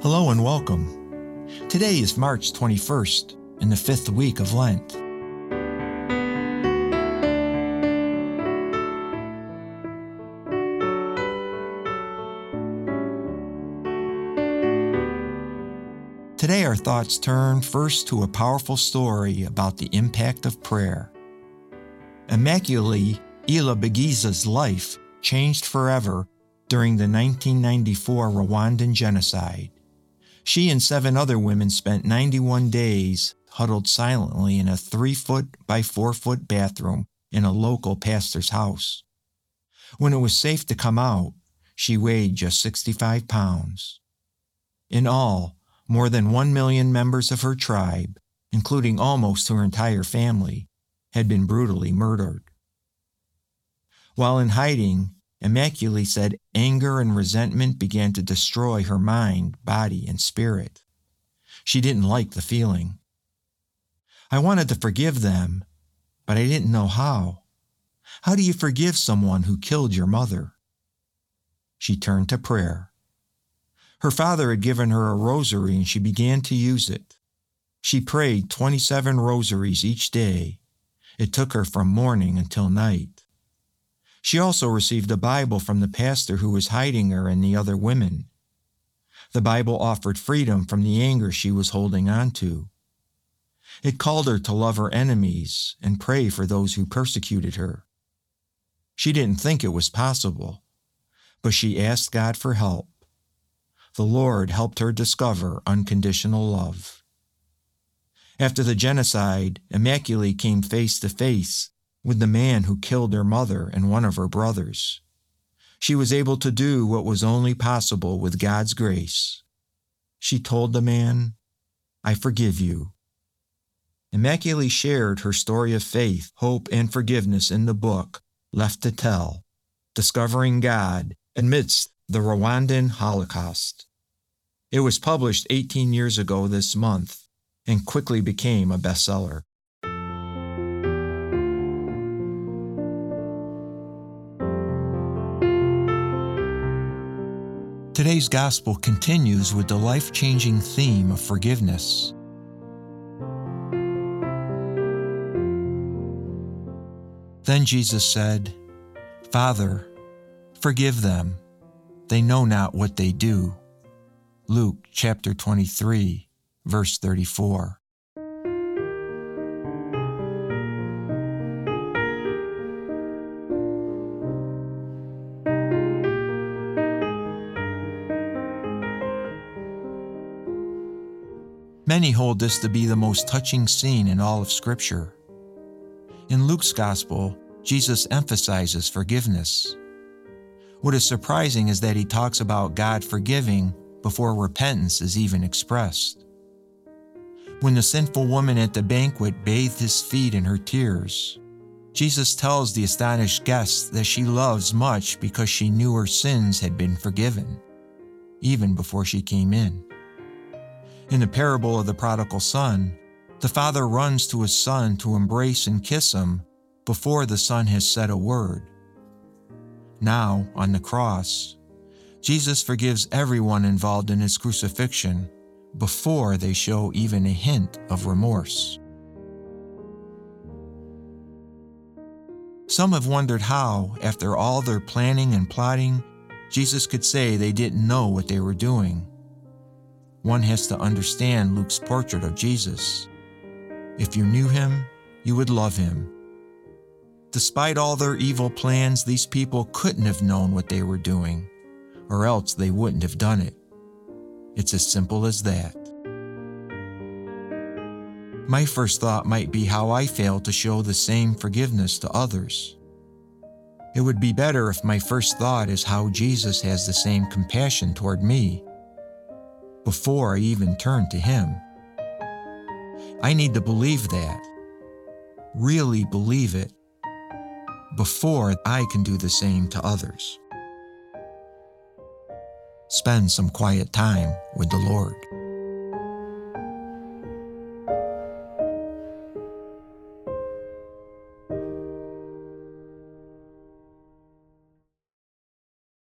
Hello and welcome. Today is March 21st, in the 5th week of Lent. Today our thoughts turn first to a powerful story about the impact of prayer. Immaculée Ilibagiza's life changed forever during the 1994 Rwandan genocide. She and 7 other women spent 91 days huddled silently in a 3-foot by 4-foot bathroom in a local pastor's house. When it was safe to come out, she weighed just 65 pounds. In all, more than 1 million members of her tribe, including almost her entire family, had been brutally murdered. While in hiding, Immaculée said anger and resentment began to destroy her mind, body, and spirit. She didn't like the feeling. I wanted to forgive them, but I didn't know how. How do you forgive someone who killed your mother? She turned to prayer. Her father had given her a rosary and she began to use it. She prayed 27 rosaries each day. It took her from morning until night. She also received a Bible from the pastor who was hiding her and the other women. The Bible offered freedom from the anger she was holding on to. It called her to love her enemies and pray for those who persecuted her. She didn't think it was possible, but she asked God for help. The Lord helped her discover unconditional love. After the genocide, Immaculée came face to face with the man who killed her mother and one of her brothers. She was able to do what was only possible with God's grace. She told the man, "I forgive you." Immaculée shared her story of faith, hope, and forgiveness in the book, Left to Tell, Discovering God Amidst the Rwandan Holocaust. It was published 18 years ago this month and quickly became a bestseller. Today's gospel continues with the life-changing theme of forgiveness. Then Jesus said, "Father, forgive them. They know not what they do." Luke chapter 23, verse 34. Many hold this to be the most touching scene in all of Scripture. In Luke's Gospel, Jesus emphasizes forgiveness. What is surprising is that he talks about God forgiving before repentance is even expressed. When the sinful woman at the banquet bathed his feet in her tears, Jesus tells the astonished guests that she loves much because she knew her sins had been forgiven, even before she came in. In the parable of the prodigal son, the father runs to his son to embrace and kiss him before the son has said a word. Now, on the cross, Jesus forgives everyone involved in his crucifixion before they show even a hint of remorse. Some have wondered how, after all their planning and plotting, Jesus could say they didn't know what they were doing. One has to understand Luke's portrait of Jesus. If you knew him, you would love him. Despite all their evil plans, these people couldn't have known what they were doing, or else they wouldn't have done it. It's as simple as that. My first thought might be how I fail to show the same forgiveness to others. It would be better if my first thought is how Jesus has the same compassion toward me before I even turn to him. I need to believe that, really believe it, before I can do the same to others. Spend some quiet time with the Lord.